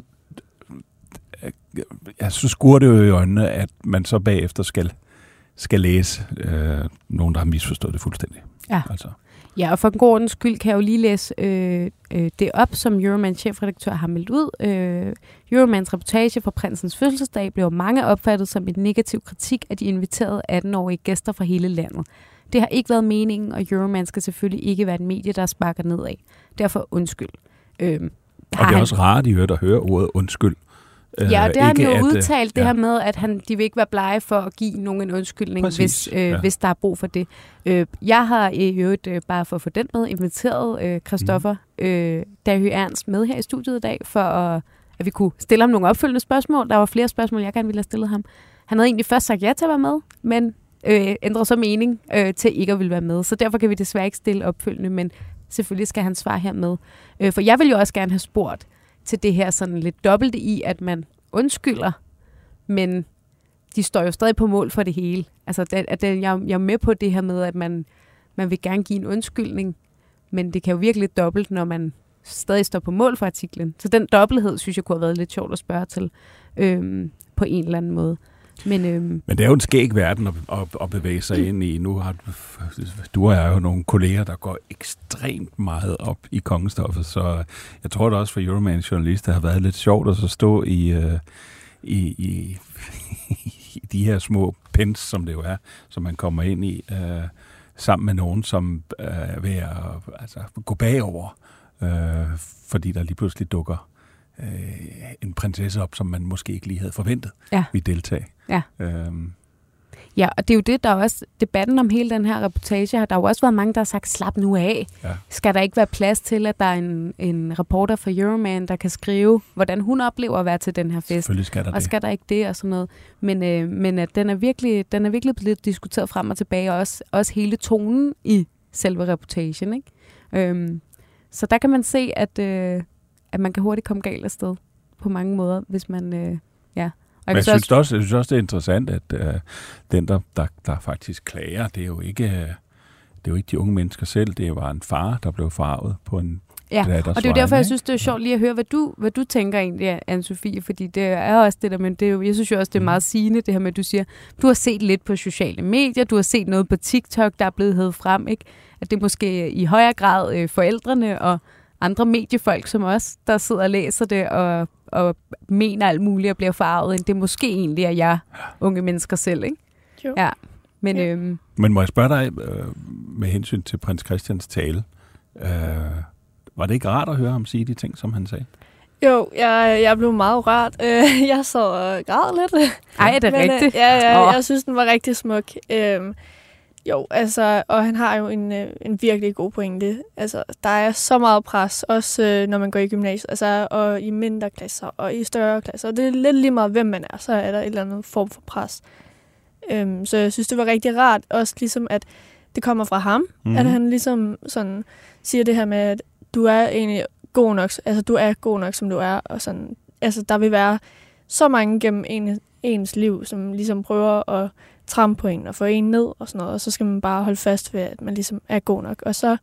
[SPEAKER 3] så skuer det jo i øjnene, at man så bagefter skal læse nogen, der har misforstået det fuldstændig.
[SPEAKER 2] Ja. Ja, og for en god ordens skyld kan jeg jo lige læse det op, som Euromans chefredaktør har meldt ud. Euromans reportage fra prinsens fødselsdag blev mange opfattet som en negativ kritik af de inviterede 18-årige gæster fra hele landet. Det har ikke været meningen, og Euromans skal selvfølgelig ikke være et medie, der sparker nedad. Derfor undskyld.
[SPEAKER 3] Og det er også rart, at høre ordet undskyld.
[SPEAKER 2] Ja, det har han jo udtalt, det her med, at de vil ikke være blege for at give nogen en undskyldning, hvis der er brug for det. Jeg har i øvrigt, bare for at få den med, inviteret Christoffer Dahy Ernst med her i studiet i dag, for at vi kunne stille ham nogle opfølgende spørgsmål. Der var flere spørgsmål, jeg gerne ville have stillet ham. Han havde egentlig først sagt ja til at være med, men ændrede så mening til ikke at ville være med. Så derfor kan vi desværre ikke stille opfølgende, men selvfølgelig skal han svare her med. For jeg vil jo også gerne have spurgt til det her sådan lidt dobbelte i, at man undskylder, men de står jo stadig på mål for det hele. Altså, jeg er med på det her med, at man vil gerne give en undskyldning, men det kan jo virke lidt dobbelt, når man stadig står på mål for artiklen. Så den dobbelthed, synes jeg, kunne have været lidt sjovt at spørge til på en eller anden måde. Men
[SPEAKER 3] det er jo en skæg verden at bevæge sig ind i. Nu har du og jeg jo nogle kolleger, der går ekstremt meget op i kongestoffet, så jeg tror da også for Euromans journalister har været lidt sjovt at så stå i de her små pens, som det jo er, som man kommer ind i, sammen med nogen, som er ved at gå bagover, fordi der lige pludselig dukker en prinsesse op, som man måske ikke lige havde forventet vi deltage.
[SPEAKER 2] Ja. Ja, og det er jo det, der er også debatten om hele den her reportage her. Der har jo også været mange, der har sagt, slap nu af. Ja. Skal der ikke være plads til, at der er en reporter fra Euroman, der kan skrive, hvordan hun oplever at være til den her fest?
[SPEAKER 3] Selvfølgelig skal der det.
[SPEAKER 2] Og skal der ikke det og sådan noget. Men at den er virkelig blevet diskuteret frem og tilbage, og også hele tonen i selve reportagen, ikke? Så der kan man se, at man kan hurtigt komme galt afsted på mange måder, hvis man...
[SPEAKER 3] Men jeg synes også, det er interessant, at den, der faktisk klager, det er jo ikke de unge mennesker selv, det var en far, der blev forarvet på en datters
[SPEAKER 2] og det er jo derfor, jeg synes, det er sjovt lige at høre, hvad du tænker egentlig, Anne-Sophie, fordi det er også det der, men det er jo, jeg synes jo også, det er meget sigende, det her med, at du siger, du har set lidt på sociale medier, du har set noget på TikTok, der er blevet hævet frem, ikke? At det måske i højere grad forældrene og andre mediefolk som os, der sidder og læser det og mener alt muligt og bliver forarvet, end det måske egentlig er jeg, unge mennesker selv, ikke?
[SPEAKER 5] Jo.
[SPEAKER 2] Ja.
[SPEAKER 3] Men må jeg spørge dig med hensyn til prins Christians tale, var det ikke rart at høre ham sige de ting, som han sagde?
[SPEAKER 5] Jo, jeg blev meget rørt. Jeg så og græd lidt.
[SPEAKER 2] Ej, er det rigtigt?
[SPEAKER 5] Jeg synes, den var rigtig smuk. Jo, altså, og han har jo en virkelig god pointe. Altså, der er så meget pres, også når man går i gymnasiet, altså, og i mindre klasser og i større klasser. Og det er lidt lige meget, hvem man er, så er der et eller andet form for pres. Så jeg synes, det var rigtig rart, også ligesom, at det kommer fra ham, at han ligesom sådan siger det her med, at du er egentlig god nok, altså du er god nok, som du er, og sådan, altså der vil være så mange gennem ens liv, som ligesom prøver at trampe på en og få en ned og sådan noget, og så skal man bare holde fast ved, at man ligesom er god nok, og så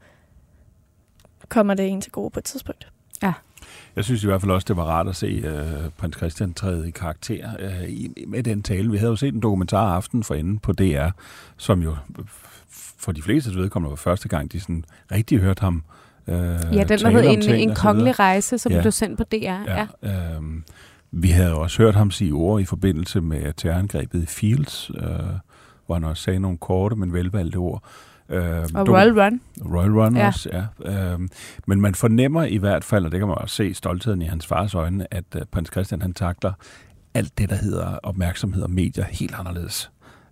[SPEAKER 5] kommer det en til gode på et tidspunkt.
[SPEAKER 2] Ja.
[SPEAKER 3] Jeg synes i hvert fald også, det var rart at se prins Christian træde i karakter med den tale. Vi havde jo set en dokumentar aften forinden på DR, som jo for de fleste vedkommende var første gang, de sådan rigtig hørte ham
[SPEAKER 2] ja, den der hed en kongelig rejse, som blev sendt på DR. Ja.
[SPEAKER 3] Vi havde også hørt ham sige ord i forbindelse med terrorangrebet i Fields, hvor han også sagde nogle korte, men velvalgte ord.
[SPEAKER 2] Og Royal Run.
[SPEAKER 3] Royal Run også, ja. Men man fornemmer i hvert fald, og det kan man også se stoltheden i hans fars øjne, at prins Christian, han takler alt det, der hedder opmærksomhed og medier helt anderledes.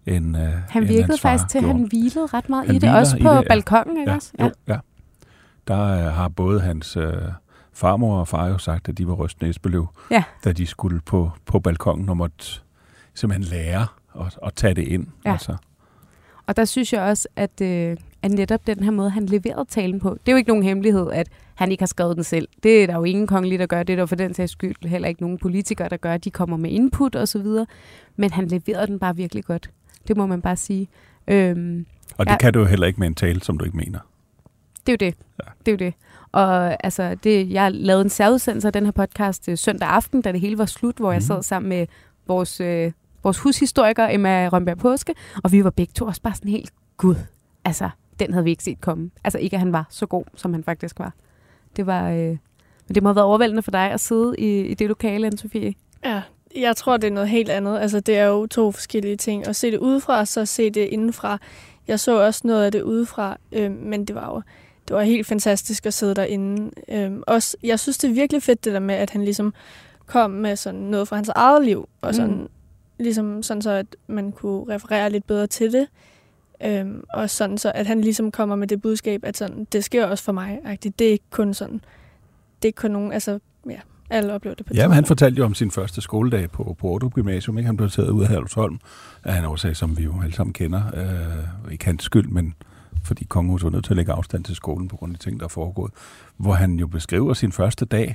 [SPEAKER 2] Han virkede faktisk til, at han hvilede ret meget i det, også på balkongen, ikke også?
[SPEAKER 3] Ja. Der har både hans farmor og far jo sagt, at de var rystende Esbeløv, da de skulle på balkongen og måtte simpelthen lære at tage det ind.
[SPEAKER 2] Ja. Altså. Og der synes jeg også, at netop den her måde, han leverede talen på, det er jo ikke nogen hemmelighed, at han ikke har skrevet den selv. Det er der jo ingen kongelige, der gør. Det er der for den sags skyld heller ikke nogen politikere, der gør. De kommer med input og så videre. Men han leverede den bare virkelig godt. Det må man bare sige.
[SPEAKER 3] Og det kan du jo heller ikke med en tale, som du ikke mener.
[SPEAKER 2] Det er jo det. Ja. Det er jo det. Og altså, jeg lavede en særudsendelse af den her podcast søndag aften, da det hele var slut, hvor jeg sad sammen med vores hushistoriker, Emma Rønberg Påske, og vi var begge to også bare sådan helt, gud, altså, den havde vi ikke set komme. Altså ikke, at han var så god, som han faktisk var. Det var, men det må have været overvældende for dig at sidde i det lokale, Anne-Sophie.
[SPEAKER 5] Ja, jeg tror, det er noget helt andet. Altså, det er jo to forskellige ting. At se det udefra, så se det indenfra. Jeg så også noget af det udefra, men det var helt fantastisk at sidde derinde. Også, jeg synes, det er virkelig fedt det der med, at han ligesom kom med sådan noget fra hans eget liv, og sådan, ligesom sådan så, at man kunne referere lidt bedre til det. Og sådan så, at han ligesom kommer med det budskab, at sådan, det sker også for mig. Det er ikke kun sådan, det er ikke kun nogen, altså, ja, alle oplever det på det.
[SPEAKER 3] Ja, men han fortalte jo om sin første skoledag på Ordrup Gymnasium, ikke? Han blev taget ud af Herlufsholm af en årsag, som vi jo alle sammen kender. Ikke hans skyld, men fordi kongehuset var nødt til at lægge afstand til skolen på grund af de ting, der er foregået. Hvor han jo beskriver sin første dag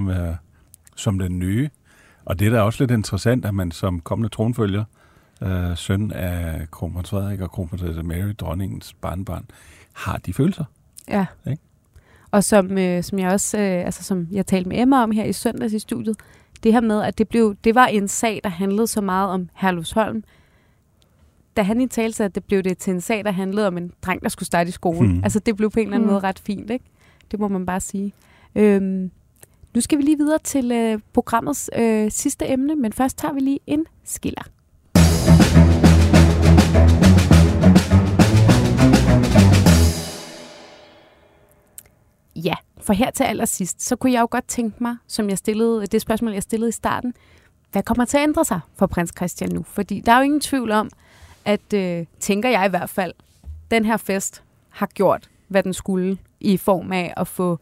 [SPEAKER 3] som den nye. Og det er da også lidt interessant, at man som kommende tronfølger, søn af kronprins Frederik og kronprinsesse Mary, dronningens barnebarn, har de følelser.
[SPEAKER 2] Ja. Ikke? Og som jeg også, som jeg talte med Emma om her i søndags i studiet, det her med, at det var en sag, der handlede så meget om Herlufsholm. Da han i tale sagde, at det blev det til en sag, der handlede om en dreng, der skulle starte i skole. Altså det blev på en eller anden måde ret fint, ikke? Det må man bare sige. Nu skal vi lige videre til programmets sidste emne, men først tager vi lige en skiller. Ja, for her til allersidst, så kunne jeg jo godt tænke mig, som jeg stillede, det spørgsmål, jeg stillede i starten, hvad kommer til at ændre sig for prins Christian nu? Fordi der er jo ingen tvivl om, at, tænker jeg i hvert fald, den her fest har gjort, hvad den skulle, i form af at få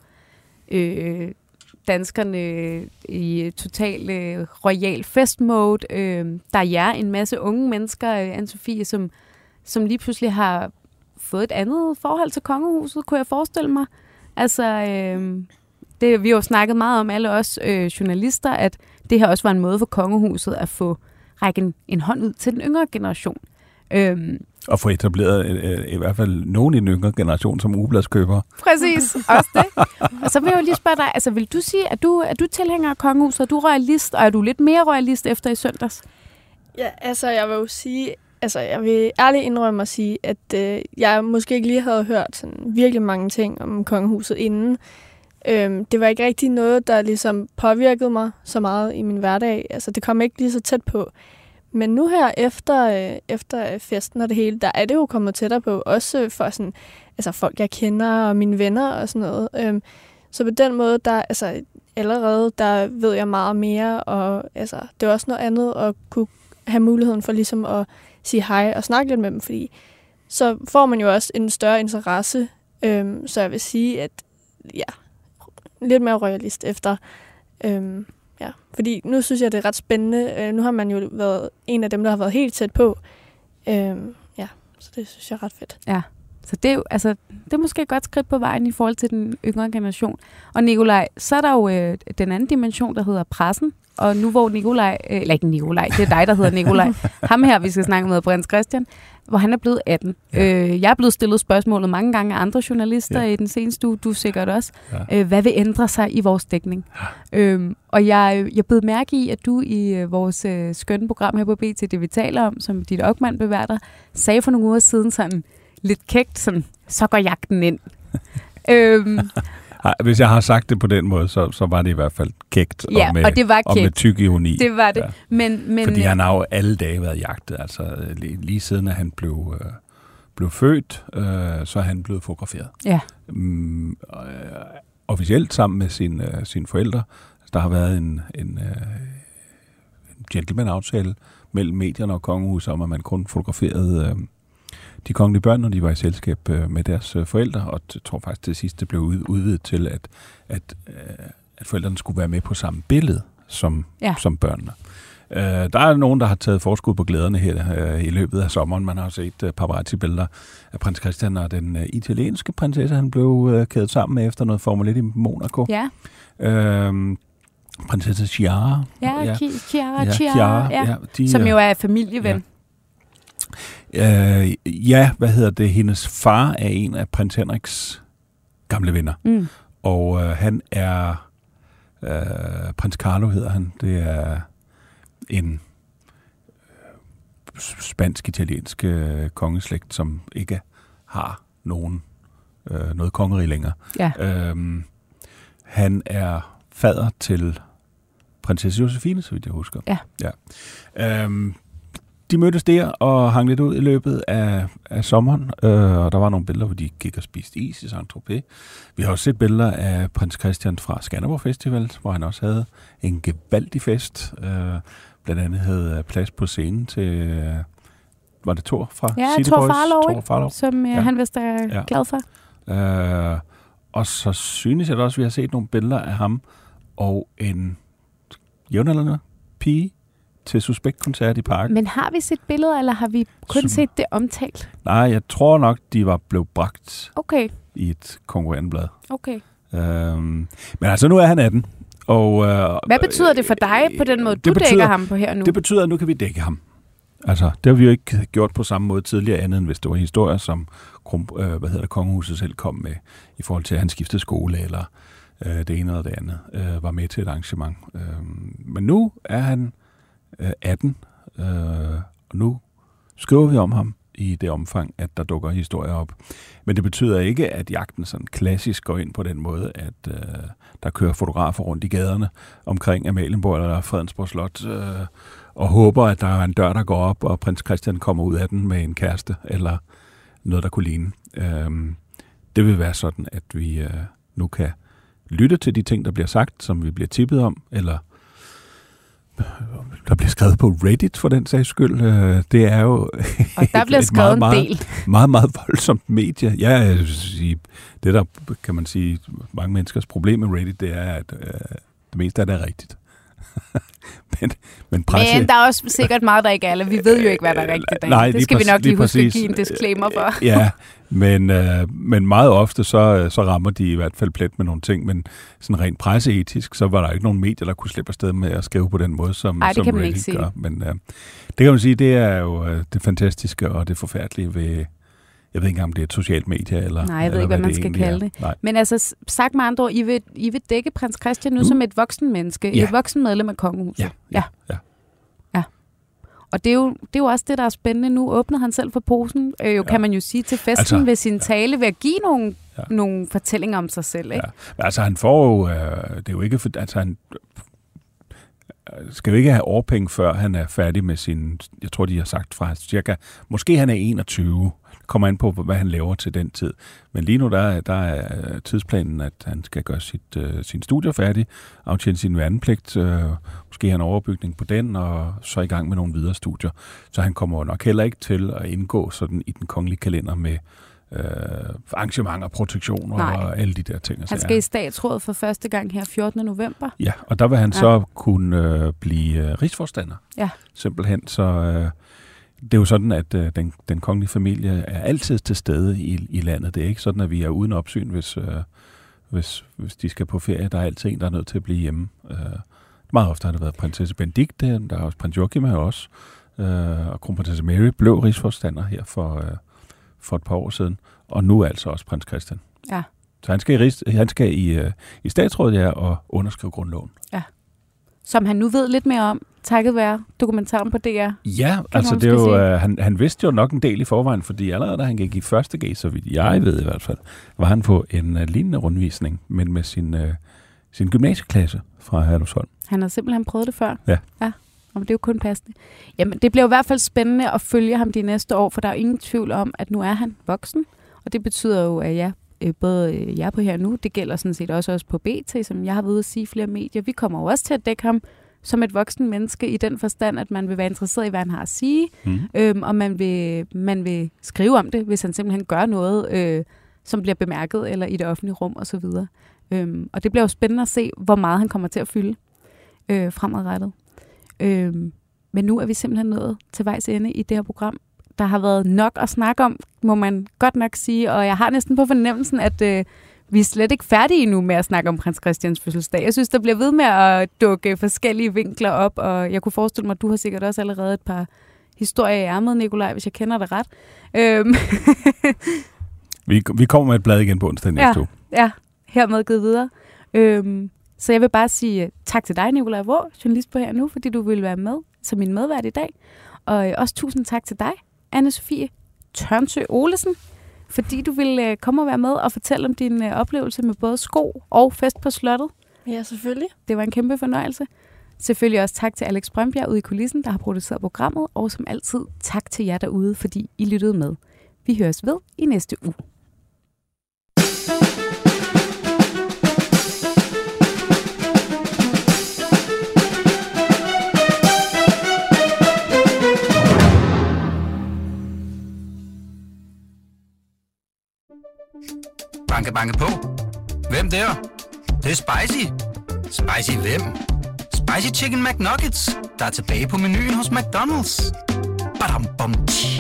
[SPEAKER 2] danskerne i total royal festmode. Der er en masse unge mennesker, Anne-Sophie, som lige pludselig har fået et andet forhold til kongehuset, kunne jeg forestille mig. Altså, vi har jo snakket meget om, alle os journalister, at det her også var en måde for kongehuset at få række en hånd ud til den yngre generation.
[SPEAKER 3] Og få etableret i hvert fald nogen i den yngre generation som ugebladskøbere.
[SPEAKER 2] Præcis, også det. Og så vil jeg jo lige spørge dig, altså vil du sige, at du tilhænger af kongehuset, er du royalist, og er du lidt mere royalist efter i søndags?
[SPEAKER 5] Ja, altså jeg vil jo sige, jeg vil ærligt indrømme at sige, at jeg måske ikke lige havde hørt sådan virkelig mange ting om kongehuset inden. Det var ikke rigtig noget, der ligesom påvirkede mig så meget i min hverdag. Altså det kom ikke lige så tæt på. Men nu her efter festen og det hele, der er det jo kommet tættere på, også for sådan, altså folk jeg kender og mine venner og sådan noget. Så på den måde, allerede der ved jeg meget mere, og altså det er også noget andet at kunne have muligheden for ligesom at sige hej og snakke lidt med dem, fordi så får man jo også en større interesse. Så jeg vil sige, at ja, lidt mere royalist efter. Ja, fordi nu synes jeg, det er ret spændende. Nu har man jo været en af dem, der har været helt tæt på. Ja, så det synes jeg er ret fedt.
[SPEAKER 2] Ja, så det er jo, altså, det er måske et godt skridt på vejen i forhold til den yngre generation. Og Nikolaj, så er der jo den anden dimension, der hedder pressen. Og nu hvor Nikolaj, eller ikke Nikolaj, det er dig, der hedder Nikolaj. Ham her, vi skal snakke med, prins Christian, hvor han er blevet 18. Ja. Jeg er blevet stillet spørgsmålet mange gange af andre journalister i den seneste uge, du sikkert også. Ja. Hvad vil ændre sig i vores dækning? Ja. Og jeg bed mærke i, at du i vores skønne program her på BT, det vi taler om, som dit Ockmann beværter, sagde for nogle uger siden sådan lidt kægt, sådan, så går jagten ind.
[SPEAKER 3] Hvis jeg har sagt det på den måde, så var det i hvert fald kægt,
[SPEAKER 2] ja, og det var kægt.
[SPEAKER 3] Og med tyk ironi.
[SPEAKER 2] Det var det. Ja. Men,
[SPEAKER 3] fordi han har jo alle dage været jagtet. Altså lige siden at han blev født, så er han blevet fotograferet.
[SPEAKER 2] Ja.
[SPEAKER 3] Officielt sammen med sine forældre. Der har været en gentleman-aftale mellem medierne og kongehuset om, at man kun fotograferede de kongelige børn, når de var i selskab med deres forældre, og jeg tror faktisk til sidst, det blev udvidet til, at forældrene skulle være med på samme billede som børnene. Der er nogen, der har taget forskud på glæderne her i løbet af sommeren. Man har set paparazzi-billeder af prins Christian og den italienske prinsesse, han blev kædet sammen med efter noget Formel 1 i Monaco.
[SPEAKER 2] Ja.
[SPEAKER 3] Prinsesse Chiara.
[SPEAKER 2] Chiara. Som jo er familieven.
[SPEAKER 3] Hendes far er en af prins Henriks gamle venner. Og han er prins Carlo hedder han. Det er en spansk-italiensk kongeslægt, som ikke har noget kongerige længere. Ja. Han er fader til prinsesse Josefine, så vidt jeg husker. Ja. De mødtes der og hang lidt ud i løbet af sommeren, og der var nogle billeder, hvor de gik og spiste is i Saint-Tropez. Vi har også set billeder af prins Christian fra Skanderborg Festival, hvor han også havde en gevaldig fest. Blandt andet havde plads på scenen til, var det Thor fra City Boys?
[SPEAKER 2] Thor Farlov, som han vist er glad for.
[SPEAKER 3] Og så synes jeg da også, at vi har set nogle billeder af ham og en jævnaldrende pige til Suspekt-koncert i Parken. Men
[SPEAKER 2] har vi set billeder, eller har vi kun set det omtalt?
[SPEAKER 3] Nej, jeg tror nok, de var blevet bragt i et konkurrerende blad.
[SPEAKER 2] Okay.
[SPEAKER 3] Men altså, nu er han 18. Og,
[SPEAKER 2] hvad betyder det for dig på den måde, du dækker ham på her nu?
[SPEAKER 3] Det betyder, at nu kan vi dække ham. Altså, det har vi jo ikke gjort på samme måde tidligere andet, end hvis det var historier, som kongehuset selv kom med, i forhold til, at han skiftede skole, eller det ene eller det andet, var med til et arrangement. Men nu er han 18, og nu skriver vi om ham i det omfang, at der dukker historier op. Men det betyder ikke, at jagten sådan klassisk går ind på den måde, at der kører fotografer rundt i gaderne omkring Amalienborg eller Fredensborg Slot, og håber, at der er en dør, der går op, og prins Christian kommer ud af den med en kæreste, eller noget, der kunne ligne. Det vil være sådan, at vi nu kan lytte til de ting, der bliver sagt, som vi bliver tippet om, eller der bliver skrevet på Reddit for den sags skyld. Det er jo
[SPEAKER 2] og der bliver skrevet
[SPEAKER 3] meget,
[SPEAKER 2] en del.
[SPEAKER 3] Meget, meget voldsomt medie. Ja, det der, kan man sige, mange menneskers problem med Reddit, det er, at det meste af det er rigtigt. Men
[SPEAKER 2] der er også sikkert meget, der ikke er, eller vi ved jo ikke, hvad der er rigtigt.
[SPEAKER 3] Nej,
[SPEAKER 2] det skal vi nok lige huske at give en disclaimer for.
[SPEAKER 3] Ja, men meget ofte så rammer de i hvert fald plet med nogle ting, men sådan rent presseetisk, så var der ikke nogen medier, der kunne slippe afsted med at skrive på den måde, som Reddit gør. Men det kan man sige, det er jo det fantastiske og det forfærdelige ved, jeg ved ikke engang, om det er et socialt medie, eller
[SPEAKER 2] nej, jeg ved ikke, hvad man skal kalde det.
[SPEAKER 3] Nej.
[SPEAKER 2] Men altså, sagt med andre ord, I vil dække prins Christian nu som et voksen menneske, et voksen medlem af kongehuset.
[SPEAKER 3] Ja.
[SPEAKER 2] Og det er jo også det, der er spændende. Nu åbnede han selv for posen, kan man jo sige, til festen ved sin tale, ved at give nogle fortællinger om sig selv. Ikke?
[SPEAKER 3] Ja. Altså, han får jo, det er jo ikke, altså han skal jo ikke have årpenge, før han er færdig med sin, jeg tror, de har sagt fra cirka, måske han er 21, kommer an på, hvad han laver til den tid. Men lige nu, der er tidsplanen, at han skal gøre sin studier færdig, aftjene sin værnepligt, måske en overbygning på den, og så i gang med nogle videre studier. Så han kommer nok heller ikke til at indgå sådan i den kongelige kalender med arrangementer, protektioner og alle de der ting.
[SPEAKER 2] Han skal i statsrådet for første gang her 14. november.
[SPEAKER 3] Ja, og der vil han så kunne blive rigsforstander. Ja. Simpelthen, så det er jo sådan, at den kongelige familie er altid til stede i landet. Det er ikke sådan, at vi er uden opsyn, hvis de skal på ferie. Der er altid en, der er nødt til at blive hjemme. Meget ofte har det været prinsesse Benedikte, der er også prins Joachim her også, og kronprinsesse Mary blev rigsforstander her for et par år siden, og nu er altså også prins Christian. Ja. Så han skal i statsrådet og underskrive grundloven. Ja.
[SPEAKER 2] Som han nu ved lidt mere om, takket være dokumentaren på DR.
[SPEAKER 3] Ja, altså det er jo, han vidste jo nok en del i forvejen, fordi allerede da han gik i første G, så vidt jeg ved i hvert fald, var han på en lignende rundvisning, men med sin gymnasieklasse fra Herlufsholm.
[SPEAKER 2] Han har simpelthen prøvet det før.
[SPEAKER 3] Ja.
[SPEAKER 2] Og det er jo kun passende. Jamen, det bliver i hvert fald spændende at følge ham de næste år, for der er jo ingen tvivl om, at nu er han voksen. Og det betyder jo, at både jeg på her nu, det gælder sådan set også på BT, som jeg har ved at sige flere medier. Vi kommer jo også til at dække ham som et voksen menneske i den forstand, at man vil være interesseret i, hvad han har at sige, og man vil skrive om det, hvis han simpelthen gør noget, som bliver bemærket, eller i det offentlige rum osv. Og det bliver jo spændende at se, hvor meget han kommer til at fylde fremadrettet. Men nu er vi simpelthen nået til vejs ende i det her program. Der har været nok at snakke om, må man godt nok sige, og jeg har næsten på fornemmelsen, at vi er slet ikke færdige nu med at snakke om prins Christians fødselsdag. Jeg synes, der bliver ved med at dukke forskellige vinkler op, og jeg kunne forestille mig, at du har sikkert også allerede et par historier i ærmet, Nikolaj, hvis jeg kender dig ret.
[SPEAKER 3] Vi kommer med et blad igen på onsdag næste uge.
[SPEAKER 2] Ja, hermed givet videre. Så jeg vil bare sige tak til dig, Nikolaj Vraa, journalist på Her Nu, fordi du ville være med som min medvært i dag. Og også tusind tak til dig, Anne-Sophie Tørnsø Olesen, fordi du ville komme og være med og fortælle om din oplevelse med både sko og fest på slottet.
[SPEAKER 5] Ja, selvfølgelig.
[SPEAKER 2] Det var en kæmpe fornøjelse. Selvfølgelig også tak til Alex Brøndbjerg ude i kulissen, der har produceret programmet. Og som altid, tak til jer derude, fordi I lyttede med. Vi høres ved i næste uge.
[SPEAKER 1] Banke, banke på. Hvem der? Det er spicy. Spicy hvem? Spicy Chicken McNuggets, der er tilbage på menuen hos McDonald's. Badum, bom, tji.